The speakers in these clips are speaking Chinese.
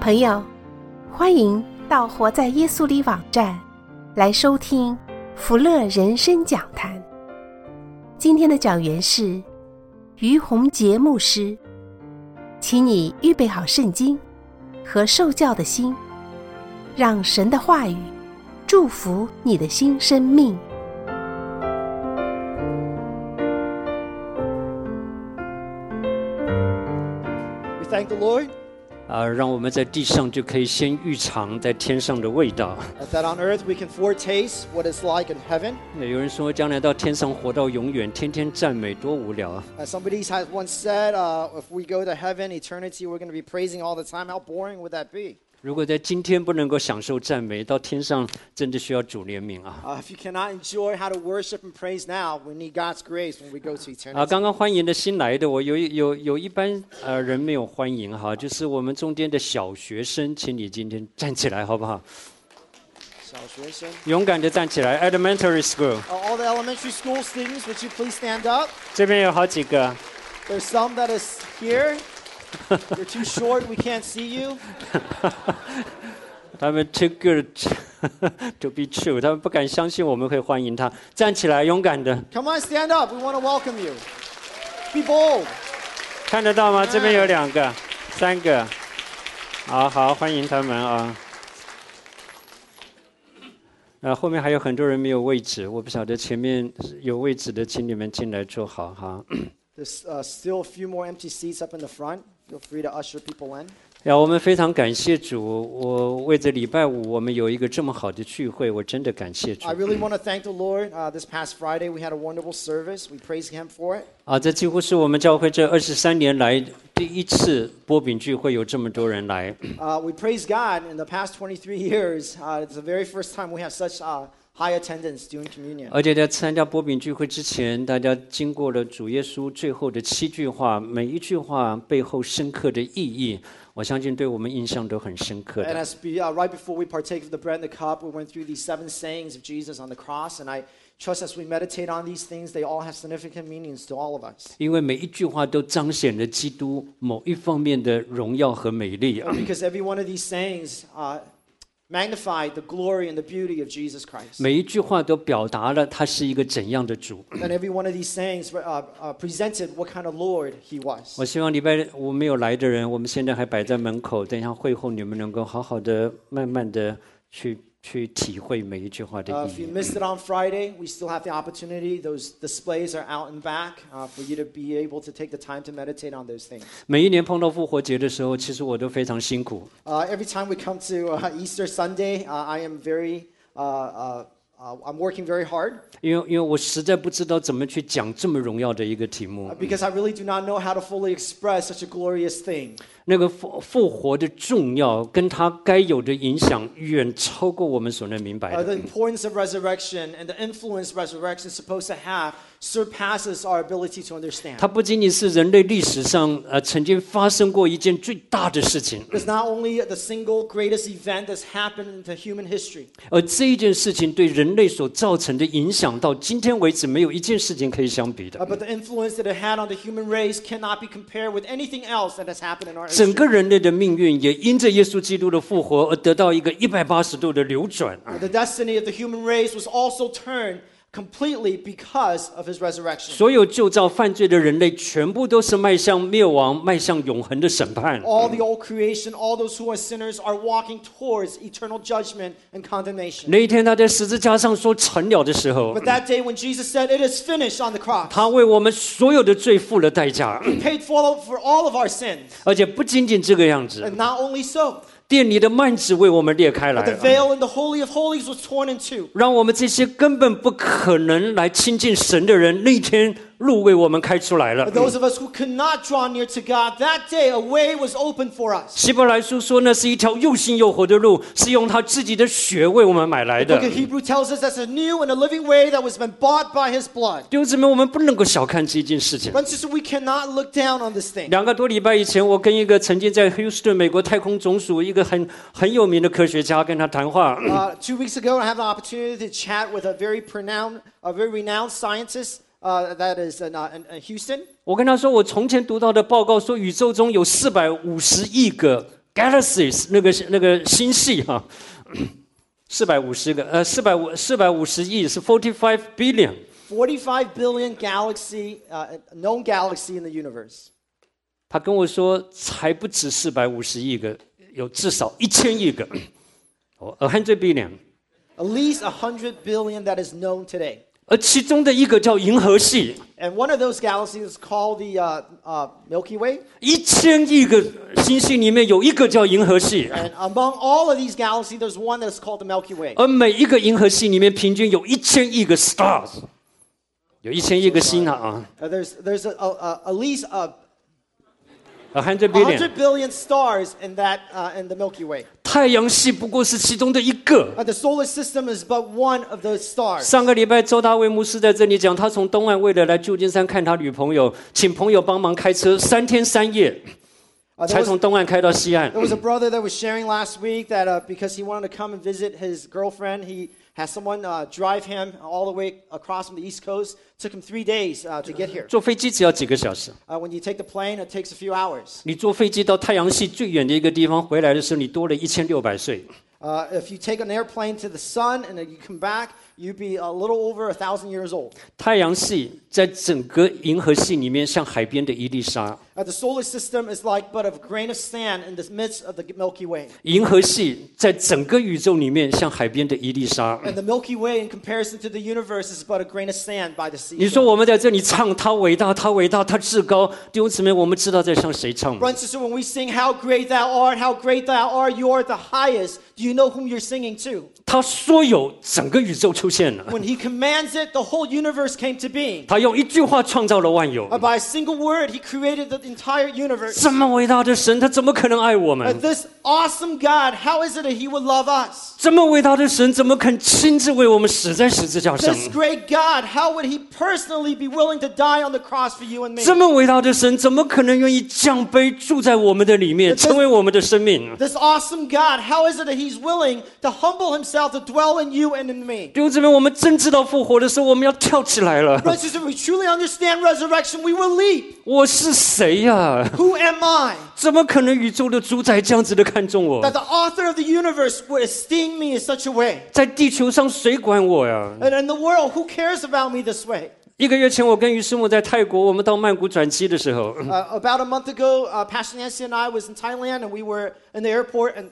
朋友，欢迎到活在耶稣里网站来收听福乐人生讲坛。今天的讲员是于洪杰牧师，请你预备好圣经和受教的心，让神的话语祝福你的新生命。 We thank the Lord. 让我们在地上就可以先预尝在天上的味道。 That on earth we can foretaste what it's like in heaven. 有人说，将来到天上活到永远，天天赞美多无聊啊！ Somebody has once said, if we go to heaven, eternity, we're going to be praising all the time. How boring would that be? 如果在今天不能够享受赞美，到天上真的需要主怜悯啊！ If you cannot enjoy how to worship and praise now, we need God's grace when we go to eternity. 刚刚欢迎的新来的，我有一班人没有欢迎哈，就是我们中间的小学生，请你今天站起来好不好？ 小学生， 勇敢的站起来 ，Elementary School。 all the elementary school students, would you please stand up? 这边有好几个。 There's some that is here. You're too short, we can't see you. 他们 too good to be true， 他们不敢相信我们会欢迎他。站起来，勇敢的。 Come on, stand up. We want to welcome you. Be bold. 看得到吗？这边有2个、3个。好，欢迎他们啊。后面还有很多人没有位置，我不晓得前面有位置的，请你们进来坐好哈。 There's still a few more empty seats up in the front. Feel free to usher people in. 我们非常感谢主，我为着礼拜五我们有一个这么好的聚会，我真的感谢主。 I really want to thank the Lord. This past Friday we had a wonderful service. We praise Him for it. 这几乎是我们教会这23年来第一次波饼聚会有这么多人来。 We praise God in the past 23 years. It's the very first time we have such high attendance during communion. 而且在参加波饼聚会之前，大家经过了主耶稣最后的7句话，每一句话背后深刻的意义，我相信对我们印象都很深刻的。 And right before we partake of the bread and the cup, we went through these 7 sayings of Jesus on the cross, and I trust as we meditate on these things, they all have significant meanings to all of us. 因为每一句话都彰显了基督某一方面的荣耀和美丽。 Because every one of these sayings magnified the glory and the beauty of Jesus Christ. 每一句话都表达了他是一个怎样的主。 And every one of these sayings presented what kind of Lord He was. 我希望礼拜五没有来的人，我们现在还摆在门口，等一下会后你们能够好好的、慢慢的去体会每一句话的意 If you 义。 missed it on Friday, we still have the opportunity. Those displays are out and back for you to be able to take the time to meditate on those things. 每一年碰到复活节的时候，其实我都非常辛苦。 Every time we come to Easter Sunday, I am I'm working very hard. 因为我实在不知道怎么去讲这么荣耀的一个题目。 Because I really do not know how to fully express such a glorious thing. 那个复活的重要跟它该有的影响远超过我们所能明白的。 The importance of resurrection and the influence resurrection is supposed to have surpasses our ability to understand. 它不仅仅是人类历史上曾经发生过一件最大的事情， It's not only the single greatest event that's happened in human history. 而这一件事情对人类所造成的影响，到今天为止没有一件事情可以相比的。 But the influence that it had on the human race cannot be compared with anything else that has happened in our 整 history. 个人类的命运也因着耶稣基督的复活而得到一个180度的扭转。 The destiny of the human race was also turned completely because of His resurrection. 所有旧造犯罪的人类全部都是迈向灭亡、迈向永恒的审判。 All the old creation, all those who are sinners are walking towards eternal judgment and condemnation. 那一天他在十字架上说成了的时候， But that day when Jesus said, "It is finished" on the cross, 他为我们所有的罪付了代价。 He paid for all of our sins. 而且不仅仅这个样子， And not only so, 殿里的幔子为我们裂开 but 来 the 了， veil in the Holy of Holies was torn in two. 让我们这些根本不可能来亲近神的人，那天路为我们开出来了。 For those of us who could not draw near to God, that day a way was opened for us. 希伯来书说，那是一条又新又活的路，是用他自己的血为我们买来 The 的 book。of Hebrew tells us that's a new and a living way that was been bought by His blood. 弟兄姊妹，我们不能够小看这件事情。 But sister, we cannot look down on this thing. 2个多礼拜以前，我跟一个曾经在 Houston 美国太空总署一个很有名的科学家跟他谈话。 2 weeks ago, I had the opportunity to chat with a very renowned scientist that is in Houston. 我跟他说，我从前读到的报告说，宇宙中有450亿个 galaxies 那个星系哈，450个450亿是45 billion。 45 billion known galaxy in the universe. 他跟我说，才不止450亿个，有至少1000亿个，100 billion。 At least 100 billion that is known today. 而其中的一个叫银河系， And one of those galaxies is called the Milky Way. 1000亿个星系里面有一个叫银河系， And among all of these galaxies, there's one that's called the Milky Way. 而每一个银河系里面平均有1000亿个 stars， 有1000亿个星啊 There's at least ，100 billion。 100 billion stars in the Milky Way. 太阳系不过是其中的一个。 The solar system is but one of those stars. 上个礼拜周大卫牧师在这里讲，他从东岸为了来旧金山看他女朋友，请朋友帮忙开车3天3夜，才从东岸开到西岸。 There was a brother that was sharing last week that because he wanted to come and visit his girlfriend, he had someone drive him all the way across from the East Coast. Took him 3 days to get here. 坐飞机只要几个小时。 When you take the plane, it takes a few hours. 你坐飞机到太阳系最远的一个地方，回来的时候你多了1600岁。 If you take an airplane to the sun and then you come back, you'd be a little over 1,000 years old. 太阳系在整个银河系里面像海边的一粒沙。 The solar system is like but a grain of sand in the midst of the Milky Way. 银河系在整个宇宙里面像海边的一粒沙。 And the Milky Way, in comparison to the universe, is but a grain of sand by the sea. 你说我们在这里唱他伟大，他伟大，他至高，弟兄姊妹，我们知道在向谁唱吗？ Brothers and sisters, when we sing "How great Thou art, how great Thou art, You are the highest," do you know whom you're singing to? 他说有，整个宇宙出现了。 When He commands it, the whole universe came to being. 他用一句话创造了万有。 By a single word, He created the entire universe. 这么伟大的神，他怎么可能爱我们？ This awesome God, how is it that He would love us? 这么伟大的神，怎么肯亲自为我们死在十字架上？ This great God, how would He personally be willing to die on the cross for you and me? 这么伟大的神，怎么可能愿意降杯住在我们的里面，成为我们的生命？ This awesome God, how is it that He's willing to humble Himself to dwell in you and in me? 弟兄姊妹，我们真知道复活的时候，我们要跳起来了。 Brothers and sisters, if we truly understand resurrection, we will leap. 我是谁呀？ Who am I? 怎么可能宇宙的主宰这样子的看重我？ That the author of the universe would esteem me in such a way. 在地球上谁管我呀？ And in the world, who cares about me this way? 1个月前，我跟于师母在泰国，我们到曼谷转机的时候， About a month ago, Pastor Nancy and I was in Thailand, and we were in the airport and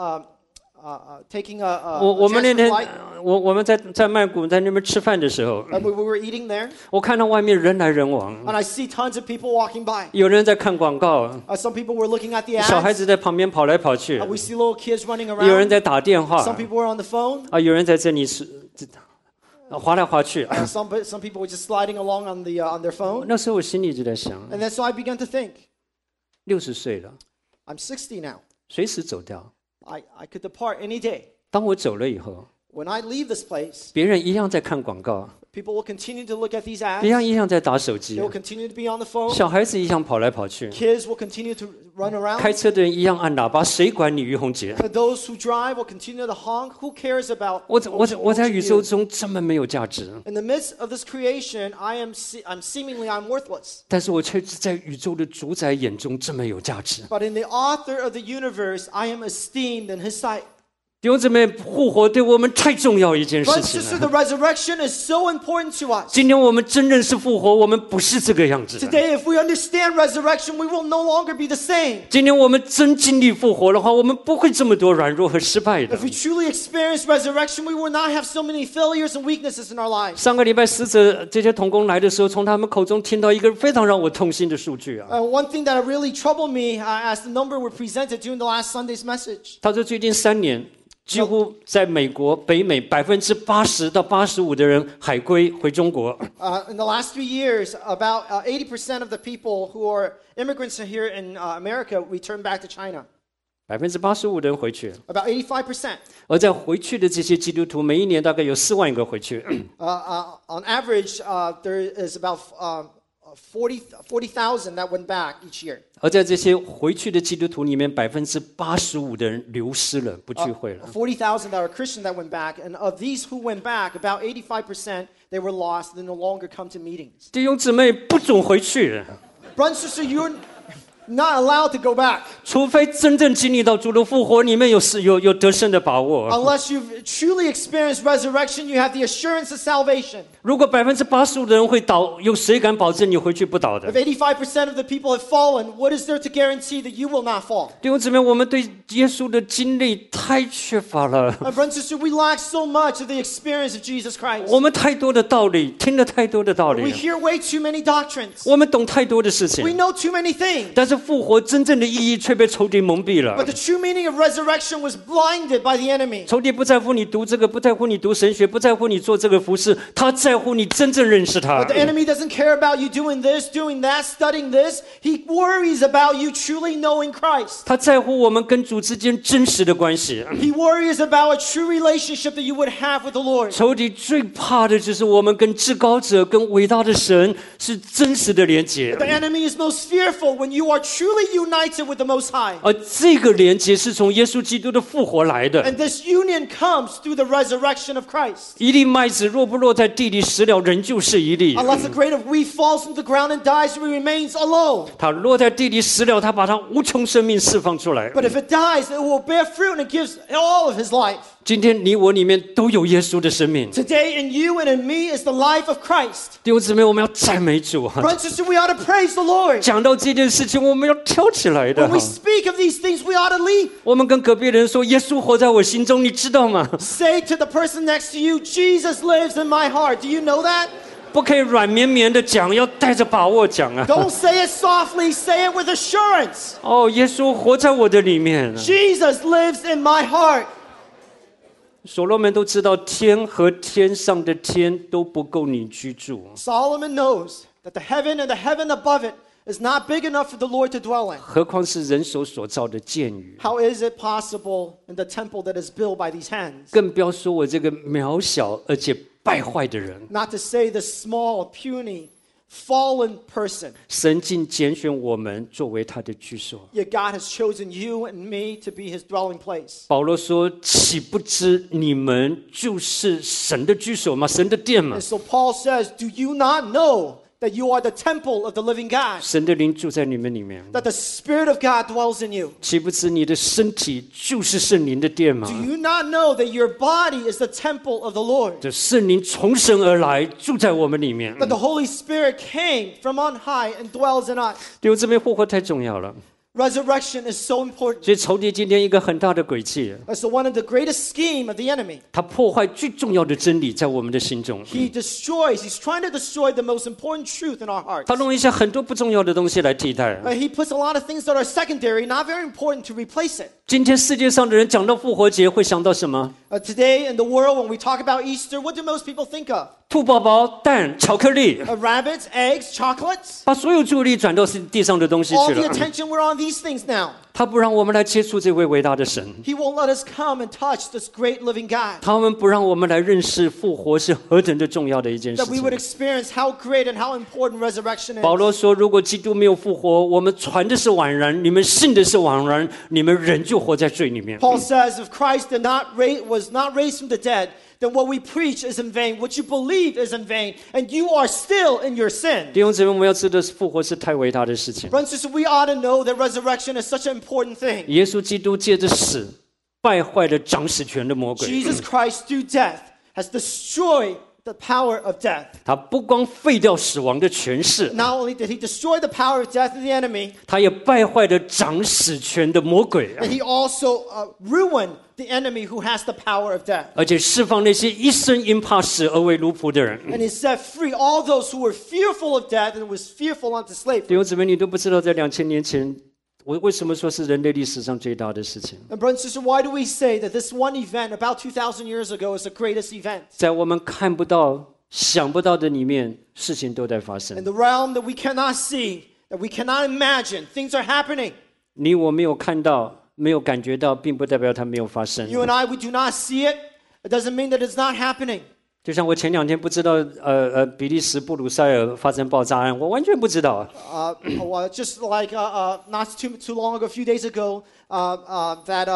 taking a 我们那 transfer 天 flight. 我们在曼谷在那边吃饭的时候， And we were eating there, 我看到外面人来人往， and I see tons of people walking by. 有人在看广告， Some people were looking at the 小孩 ads. 子在旁边跑来跑去， We see little kids running 有人 around. 在打电话 Some people were on the phone. 啊，有人在这里是滑来滑去。 Some people were just sliding along on their phone. 那时候我心里就在想， And then so I began to think, 60岁了， I'm 60 now. 随时走掉。 I could depart any day. 当我走了以后， When I leave this place, 别人一样在看广告， people will continue to look at these 别 ads. 人一样在打手 They 机， will continue to be on the phone. 小孩子一样跑来跑去， Kids will continue to run 开 around. 车的人一样按喇叭，谁管你于洪杰？ Those who drive will continue to honk. Who cares about 我在宇宙 you? 中这么没有价值， In the midst of this creation, I'm seemingly worthless. 但是我却在宇宙的主宰眼中这么有价值。 But in the author of the universe, I am esteemed in His sight. 弟兄姊妹，复活对我们太重要一件事 Brothers and 情 sisters, 了。 the resurrection is so important to us. 今天我们真认识复活，我们不是这个样子的。 Today, if we understand resurrection, we will no longer be the same. 今天我们真经历复活的话，我们不会这么多软弱和失败的 If。we truly experience resurrection, we will not have so many failures and weaknesses in our lives. 上个礼拜使者这些同工来的时候，从他们口中听到一个非常让我痛心的数据啊。 One thing that really troubled me as the number were presented during the last Sunday's message. 他说，最近3年，几乎在美国、北美80%到85%的人海归回中国。 In the last 3 years, about 80% of the people who are immigrants here in America returned back to China. 85%的人回去， About 85%. 而在回去的这些基督徒，每一年大概有4万个回去。 On average, there is about 40,000 that went back each year. 而在这些回去的基督徒里面，85%的人流失了，不聚会了。 40,000 that are Christian that went back, and of these who went back, about 85% they were lost. They no longer come to meetings. 弟兄姊妹，不准回去。 Brothers and sisters, not allowed to go back 除非真正经历到主的复活，你们有得胜的把握。 unless you've truly experienced resurrection. You have the assurance of salvation. 如果85%的人会倒，有谁敢保证你回去不倒的？ If 85% of the people have fallen, what is there to guarantee that you will not fall? 弟兄姊妹，我们对耶稣的经历太缺乏了， My brother and sister, we lack so much of the experience of Jesus Christ. 我们太多的道理，听了太多的道 We 理， hear way too many doctrines. 我们懂太多的事 We 情， know too many things. 但是复活真正的意义却被仇敌蒙蔽 But 了。 the true meaning of resurrection was blinded by the enemy. 仇敌不在乎你读这个，不在乎你读神学，不在乎你做这个服饰，他在乎你真正认识他 But。the enemy doesn't care about you doing this, doing that, studying this. He worries about you truly knowing Christ. 他在乎我们跟主之间真实的关系。 He worries about a true relationship that you would have with the Lord. 仇敌最怕的就是我们跟至高者、跟伟大的神是真实的连结， The enemy is most fearful when you are truly united with the Most High. 而这个连结是从耶稣基督的复活来的。 And this union comes through the resurrection of Christ. 一粒麦子若不落在地里死了，仍旧是一粒； Unless a grain of wheat falls into the ground and dies, it remains alone. 它落在地里死了，他把它无穷生命释放出来。 But if it dies, it will bear fruit and it gives all of his life. 今天你我里面都有耶稣的生命， Today in you and in me is the life of Christ. 弟兄姊妹，我们要赞美主啊！ Brothers and sisters, we ought to praise the Lord. 讲到这件事情，我们要跳起来的 When we speak of these things, we ought to leap. 我们跟隔壁人说：“耶稣活在我心中，你知道吗？” Say to the person next to you, Jesus lives in my heart. Do you know that? 不可以软绵绵的讲，要带着把握讲啊！ Don't say it softly, say it with assurance. 哦，耶稣活在我的里面。 Jesus lives in my heart. 所罗门都知道，天和天上的天都不够你居住。 Solomon knows that the heaven and the heaven above it is not big enough for the Lord to dwell in. 何况是人手所造的殿宇， How is it possible in the temple that is built by these hands? 更不要说我这个渺小而且败坏的人。 Not to say the small, puny, fallen person. 神竟拣选我们作为他的居所。 Yet God has chosen you and me to be his dwelling place. 保罗说：“岂不知你们就是神的居所吗？神的殿吗 And？ so Paul says, do you not know that you are the temple of the living God? 神的灵住在你们里面。 That the Spirit of God dwells in you? 岂不知你的身体就是圣灵的殿吗？ Do you not know that your body is the temple of the Lord? 这圣灵从神而来，住在我们里面。 That the Holy Spirit came from on high and dwells in us. 弟兄姊妹，复活太重要了。 Resurrection is so important. 所以仇敌今天一个很大的诡计， That's the one of the greatest scheme of the enemy. 他破坏最重要的真理在我们的心中。 He's trying to destroy the most important truth in our hearts. 他弄一些很多不重要的东西来替代。 He puts a lot of things that are secondary, not very important, to replace it. 今天世界上的人讲到复活节，会想到什么？ Today in the world, when we talk about Easter, what do most people think of? 兔宝宝、蛋、巧克力， Rabbits, eggs, chocolates. 把所有注意力转到地上的东西 All 去 the 了。 attention, we're on these things now. 他不让我们来接触这位伟大的神， He won't let us come and touch this great living God. 他们不让我们来认识复活是何等的重要的一件事 That we would 情。 experience how great and how important resurrection 保 is. 罗说：“如果基督没有复活，我们传的是枉然，你们信的是枉然，你们仍旧活在罪里面。” Paul says, if Christ was not raised from the dead, then what we preach is in vain, what you believe is in vain, and you are still in your sin. 弟兄姊妹，我们要知道复活是太伟大的事情。 Brothers and sisters, we ought to know that resurrection is such an important thing. 耶稣基督借着死败坏了掌死权的魔鬼， Jesus Christ, through death, has destroyed the power of death. 他不光废掉死亡的权势， Not only did he destroy the power of death of the enemy, 他也败坏了掌死权的魔鬼， but he also ruined the enemy who has the power of death. 而且释放那些一生因怕死而为奴仆的人。 And he set free all those who were fearful of death and was fearful unto 弟 slavery. 兄姊妹，你都不知道，在2000年前，我为什么说是人类历史上最大的事情？ And brothers and sisters, why do we say that this one event about 2,000 years ago is the greatest event? 在我们看不到、想不到的里面，事情都在发生 In。the realm that we cannot see, that we cannot imagine, things are happening. 你我没有看到、没有感觉到，并不代表它没有发生。 You and I, we do not see it. It doesn't mean that it's not happening. 就像我前2天不知道，比利时布鲁塞尔发生爆炸案，我完全不知道。 Just like not too long ago, a few days ago, that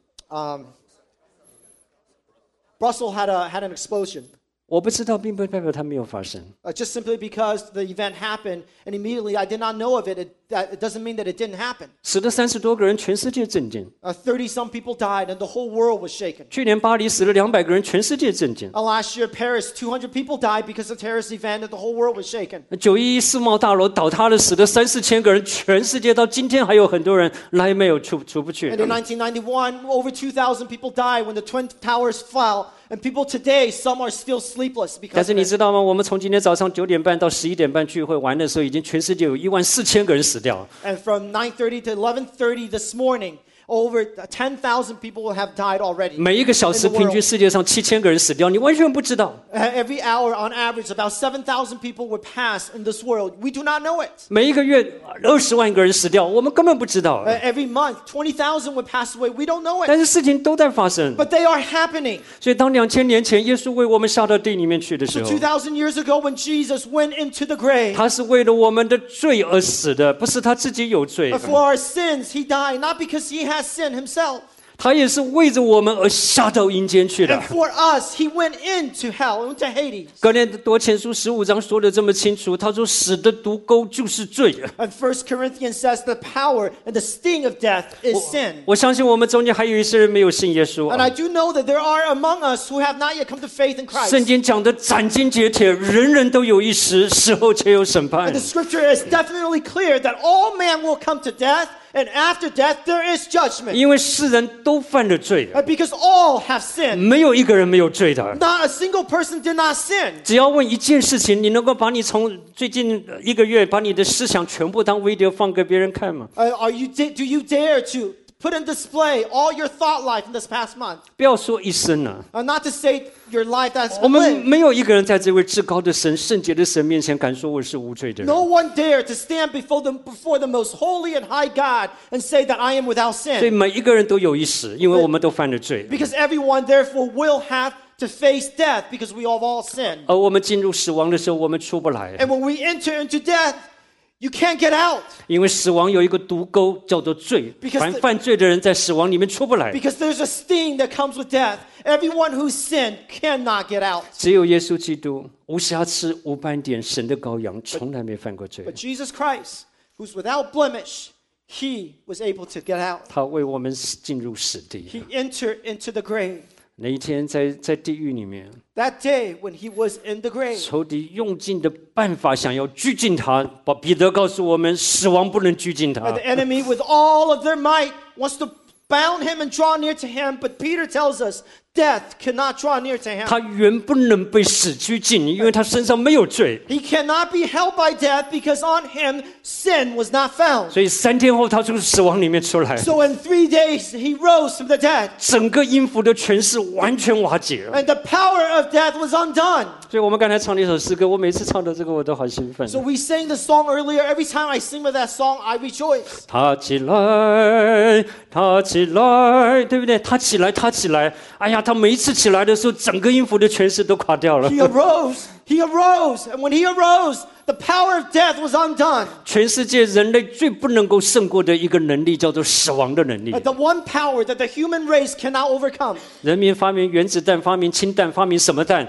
Brussels had an explosion. 我不知道，并不代表它没有发生。 Just simply because the event happened and immediately I did not know of it, it it doesn't mean that it didn't happen. 死了30多个人，全世界震惊。 30-some people died, and the whole world was shaken. 去年巴黎死了200个人，全世界震惊。 Last year, Paris, 200 people died because of terrorist event, and the whole world was shaken. 911世贸大楼倒塌了，死了3-4千个人，全世界到今天还有很多人来没有出不去。 And in 1991, over 2,000 people died when the Twin Towers fell. And people today, some are still sleepless 但 because 是 of 你 it. 知道吗？我们从今天早上9点半到11点半聚会完的时候，已经全世界有14000个人死掉了。 And from 9:30 to 11:30 this morning, over 10,000 people will have died already. 每一个小时 in the 平均 world. 世界上7000个人死掉，你完全不知道。 Every hour, on average, about 7,000 people would pass in this world. We do not know it. 每一个月20万个人死掉，我们根本不知道。 Every month, 20,000 would pass away. We don't know it. 但是事情都在发生。 But they are happening. 所以当2000年前耶稣为我们下到地里面去的时 So 候， 2,000 years ago, when Jesus went into the grave, 他是为了我们的罪而死的，不是他自己有罪。 for our sins, he died, not because he has sin himself. 他也是为着我们而下到阴间去的 And。for us, he went into hell, into Hades. 哥林多前书15章说的这么清楚，他说死的毒钩就是罪。 And 1 Corinthians says the power and the sting of death is sin. 我相信我们中间还有一些人没有信耶稣 And I do know that there are among us who have not yet come to faith in 圣 Christ. 经讲的斩钉截铁，人人都有一死，死后且有审判 And the。scripture is definitely clear that all man will come to death, and after death there is judgment. 因为世人都犯了罪， Because all have sinned. 没有一个人没有罪的。 Not a single person did not sin. 只要问一件事情，你能够把你从最近1个月把你的思想全部当 video 放给别人看吗？ Do you dare to put in display all your thought life in this past month? 不要说一生了， Not to say your life that's 我 been 们 lived. 没有一个人在这位至高的神、圣洁的神面前敢说我是无罪的人。 No one dare to stand before the most holy and high God and say that I am without 所以 sin. 每一个人都有一死，因为我们都犯了罪。 Because everyone therefore will have to face death because we have all sinned. 而我们进入死亡的时候，我们出不来， And when we enter into death, you can't get out 因为死亡有一个毒钩叫做罪。 Because 凡犯罪的人在死亡里面出不来， because there's a sting that comes with death. Everyone who's sinned cannot get out. 只有耶稣基督无瑕疵、无斑点，神的羔羊，从来没犯过罪。 But Jesus Christ, who's without blemish, he was able to get out. 他为我们进入死地。 He entered into the grave. 那一天在地狱里面， That day when he was in the grave, 仇敌用尽的办法想要拘禁他。彼得告诉我们，死亡不能拘禁他 the。enemy with all of their might wants to bound him and draw near to him. But Peter tells us death cannot draw near to him. 他原不能被死拘禁，因为他身上没有罪。 He cannot be held by death because on him sin was not found. 所以3天后，他从死亡里面出来， So in 3 days he rose from the dead. 整个阴府的权势完全瓦解了。 And the power of death was undone. 所以我们刚才唱了一首诗歌，我每次唱到这个我都好兴奋。 So we sang the song earlier. Every time I sing with that song, I rejoice. 他起来，他起来，对不对？他起来，他起来。哎呀，他每一次起来的时候，整个音符的权势都垮掉了。 He arose. He arose. And when he arose, the power of death was undone. 全世界人类最不能够胜过的一个能力，叫做死亡的能力。 The one power that the human race cannot overcome. 人民发明原子弹，发明氢弹，发明什么弹？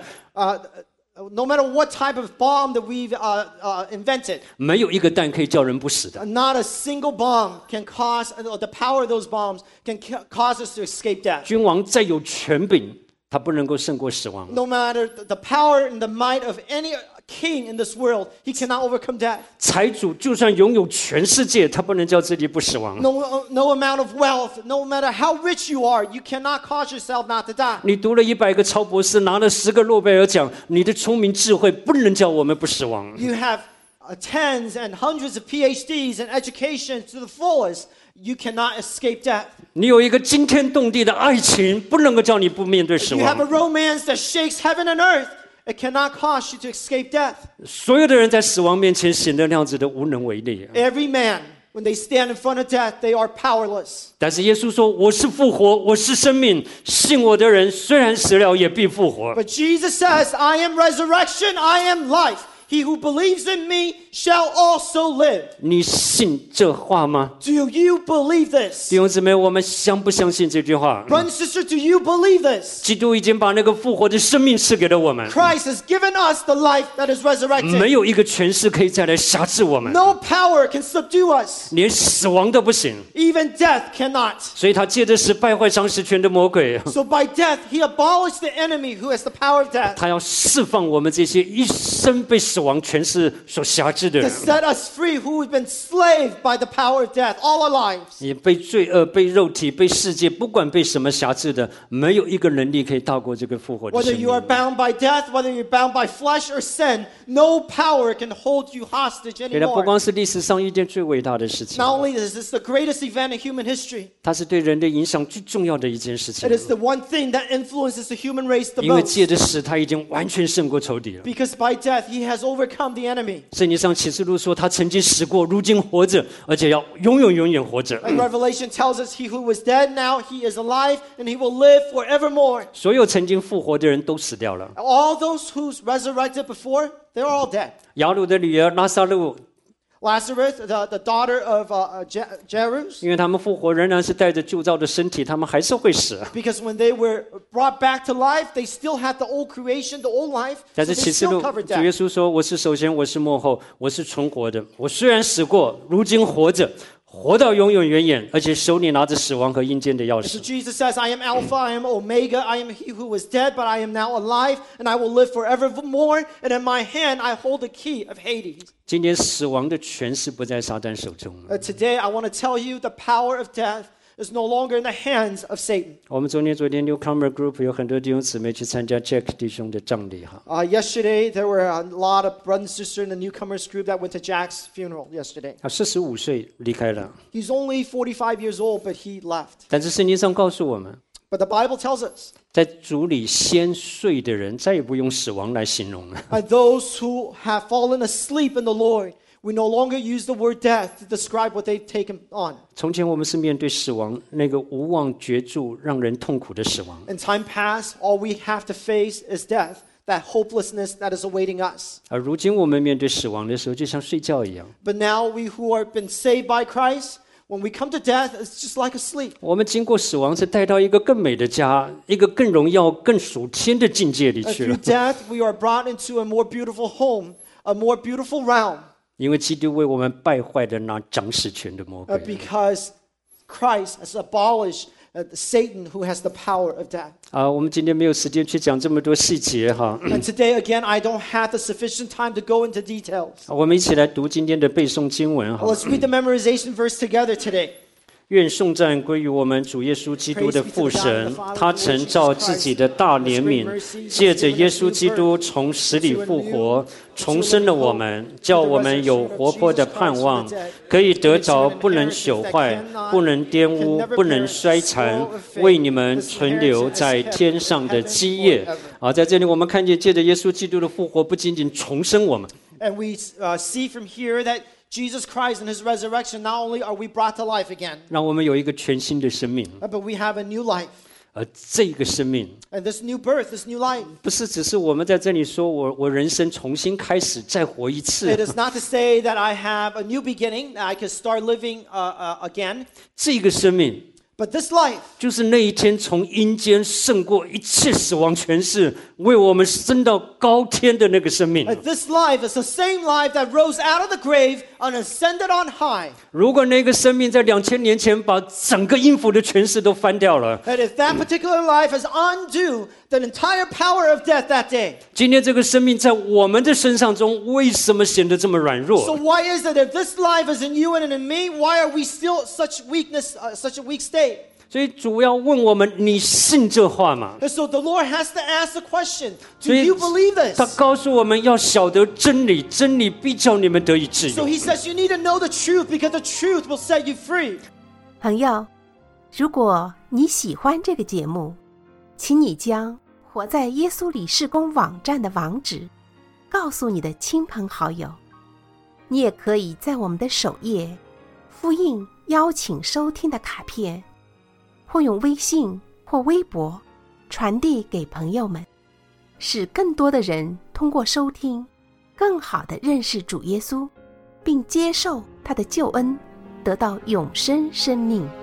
No matter what type of bomb that we've invented, 没有一个弹可以叫人不死的。 not a single bomb can cause, the power of those bombs can cause us to escape death. 君王再有权柄，他不能够胜过死亡。 No matter the power and the might of any king in this world, he cannot overcome death. 财主就算拥有全世界，他不能叫自己不死亡。 No amount of wealth, no matter how rich you are, you cannot cause yourself not to die. 你读了100个超博士，拿了10个诺贝尔奖，你的聪明智慧不能叫我们不死亡。 You have tens and hundreds of PhDs and education to the fullest. You cannot escape death. 你有一个惊天动地的爱情，不能够叫你不面对死 You have a 亡。 romance that shakes heaven and earth. It cannot cause you to escape death. 所有的人在死亡面前显得那样子的无能为力。 Every man, when they stand in front of death, they are powerless. 但是耶稣说：“我是复活，我是生命，信我的人虽然死了，也必复活。” But Jesus says, I am resurrection, I am life. he who believes in me shall also live. 你信这话吗？ Do you believe this? 弟兄姊妹，我们相不相信这句话？ Brother and sister, do you believe this? 基督已经把那个复活的生命赐给了我们， Christ has given us the life that is 没 resurrected. 有一个权势可以再来辖制我们， No power can subdue us. 连死亡都不行。 Even death cannot. 所以他借着死败坏掌死权的魔鬼， So by death, he abolished the enemy who has the power of death 他要释放我们这些一生被死亡权势所辖制的 to 人， set us free who have been slaved by the power of death all our lives. 也被罪恶、被肉体、被世界，不管被什么辖制的，没有一个能力可以大过这个复活的 Whether 生 you are 命。 bound by death, whether you're bound by flesh or sin, no power can hold you hostage 对的，不 anymore. 光是历史上一件最伟大的事情， Not only is this the greatest event in human history, 它是对人类影响最重要的一件事情 it。is the one thing that influences the human race the 因为 most. 借着死，他已经完全胜过仇敌了。 Because by death, he has overcome the enemy. 圣经上启示录说，他曾经死过，如今活着，而且要永远永远活着。 And Revelation tells us he who was dead, now he is alive, and he will live forevermore. 所有曾经复活的人都死掉了。 All those who's resurrected before, they're all dead. 雅鲁的女儿拉萨路， Lazarus, the daughter of Jairus, 因为他们复活仍然是带着旧造的身体，他们还是会死。 because when they were brought back to life, they still had the old creation, the old life, 但 so 是 they 启示 still 录， covered 主耶 death. 稣说：“我是首先，我是末后，我是存活的。我虽然死过，如今活着，活到永永远远，而且手里拿着死亡和阴间的钥 So 匙。” Jesus says, I am Alpha, I am Omega, I am he who was dead, but I am now alive, and I will live forevermore, and in my hand I hold the key of Hades. 今天死亡的权势不在撒旦手中了。 Today, I want to tell you the power of death is no longer in the hands of Satan. 我们昨天 Newcomer Group 有很多弟兄姊妹去参加 Jack 弟兄的葬礼哈。 Yesterday, there were a lot of brothers and sisters in the newcomers group that went to Jack's funeral yesterday. 他45岁离开了， He's only 45 years old, but he left. 但是圣经上告诉我们， But the Bible tells us 在主里先睡的人，再也不用死亡来形容了。 those who have fallen asleep in the Lord, we no longer use the word death to describe what they've taken on. 从前我们是面对死亡，那个无望绝助、让人痛苦的死亡。 In time past, all we have to face is death, that hopelessness that is awaiting us. 而如今我们面对死亡的时候，就像睡觉一样。 But now we who have been saved by Christ, when we come to death, it's just like a sleep. 我们经过死亡，是带到一个更美的家，一个更荣耀、更属天的境界里去 Through 了。 death, we are brought into a more beautiful home, a more beautiful realm, 因为基督为我们败坏了那掌死权的魔鬼。 because Christ has abolished Satan, who has the power of death. 我们今天没有时间去讲这么多细节哈。 And today, again, I don't have the sufficient time to go into details. 我们一起来读今天的背诵经文哈。 Let's read the memorization verse together today. 愿颂赞归于我们主耶稣基督的父神，他曾照自己的大怜悯，借着耶稣基督从死里复活，重生了我们，叫我们有活泼的盼望，可以得着不能朽坏、不能玷污、不能衰残，为你们存留在天上的基业。在这里我们看见，借着耶稣基督的复活，不仅仅重生我们。 And we see from here that Jesus Christ and his resurrection, not only are we brought to life again, 让我们有一个全新的生命， but we have a new life. 而这个生命 And this new birth, this new life, 不是只是我们在这里说我人生重新开始再活一次 it，is not to say that I have a new beginning, that I can start living again, 这个生命 but this life 就是那一天从阴间胜过一切死亡权势，为我们升到高天的那个生命。 this life is the same life that rose out of the grave and ascended on high. 如果那个生命在2000年前把整个阴府的权势都翻掉了， And if that particular life has undo the entire power of death that day, 今天这个生命在我们的身上中，为什么显得这么软 so 弱？ why is it if this life is in you and in me, why are we still such weakness, such a weak state? 所以主要问我们：你信这话吗？ And so the Lord has to ask the question, 所 do 以 you believe 他 this? 告诉我们要晓得真理，真理必叫你们得以自 So 由。 he says you need to know the truth because the truth will set you free. 朋友，如果你喜欢这个节目，请你将活在耶稣里事工网站的网址告诉你的亲朋好友。你也可以在我们的首页复印邀请收听的卡片，或用微信或微博传递给朋友们，使更多的人通过收听更好地认识主耶稣，并接受他的救恩，得到永生生命。